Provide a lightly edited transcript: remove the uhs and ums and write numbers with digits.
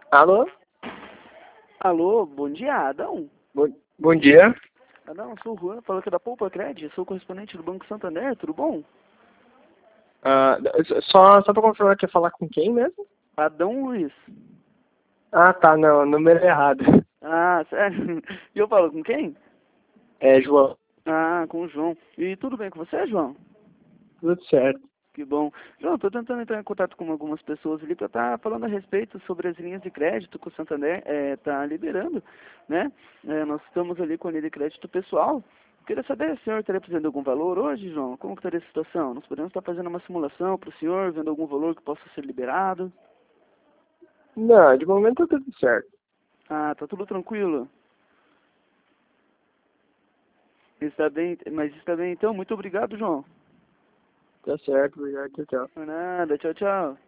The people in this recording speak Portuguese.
Alô? Alô, bom dia, Adão. Bom dia. Adão, sou o Juan, falo aqui da Poupa Cred, sou correspondente do Banco Santander, tudo bom? Ah, só pra confirmar, quer falar com quem mesmo? Adão Luiz. Ah, tá, não, número errado. Ah, sério? E eu falo com quem? É, João. Ah, com o João. E tudo bem com você, João? Tudo certo. Que bom. João, tô tentando entrar em contato com algumas pessoas ali para estar falando a respeito sobre as linhas de crédito que o Santander tá liberando, né? Nós estamos ali com a linha de crédito pessoal. Queria saber se o senhor estaria precisando de algum valor hoje, João? Como que estaria a situação? Nós podemos estar fazendo uma simulação para o senhor, vendo algum valor que possa ser liberado. Não, de momento tá tudo certo. Ah, tá tudo tranquilo. Está bem, mas está bem então. Muito obrigado, João. Tá certo, obrigado, tchau, tchau. Por nada, tchau, tchau.